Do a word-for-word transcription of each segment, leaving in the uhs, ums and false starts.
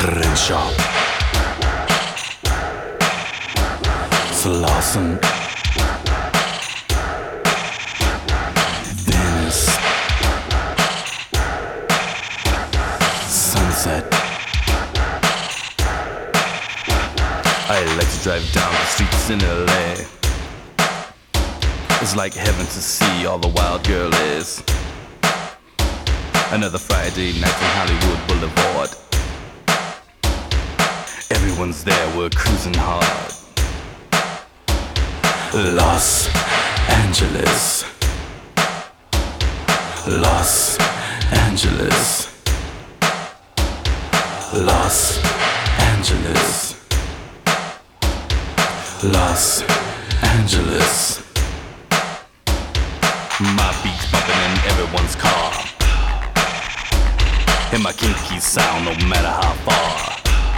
Crenshaw, Slauson, Venice, Sunset. I like to drive down the streets in L A. It's like heaven to see all the wild girl is. Another Friday night on Hollywood Boulevard. Everyone's there, we're cruising hard. Los Angeles, Los Angeles, Los Angeles, Los Angeles. My beats bumping in everyone's car. And my kinky sound no matter how far.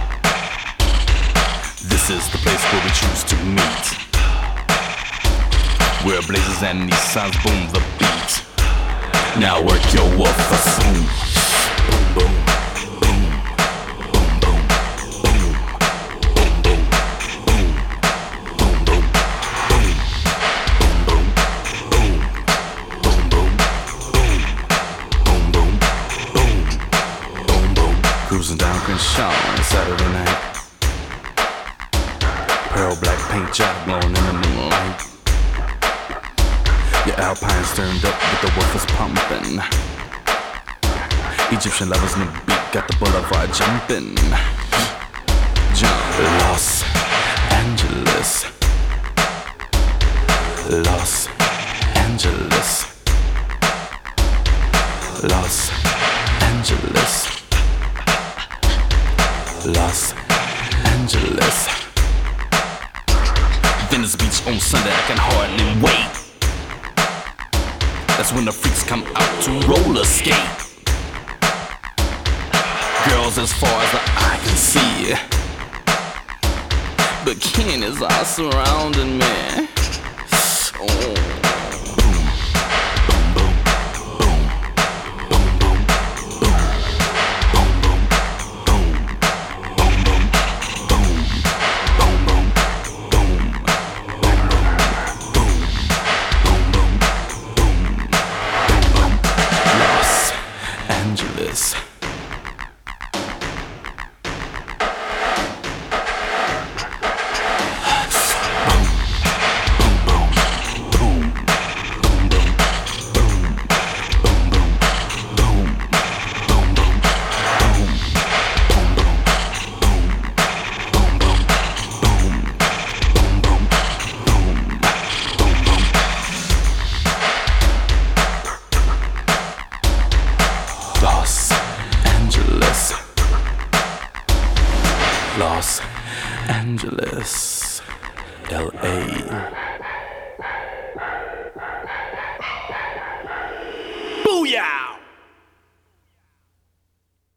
This is the place where we choose to meet. Where blazes and these sounds boom the beat. Now work your woofer boom. Boom boom. Cruising down Crenshaw on a Saturday night. Pearl black paint job glowing in the moonlight. Your Alpine's turned up with the woofers pumping. Egyptian lovers in the beat got the boulevard jumping. Jump. Los Angeles, Los Angeles, Los Angeles, Los Angeles. Venice Beach on Sunday, I can hardly wait. That's when the freaks come out to roller skate. Girls as far as the eye can see. Bikinis are surrounding me. Oh. Angeles. Los Angeles, Los Angeles.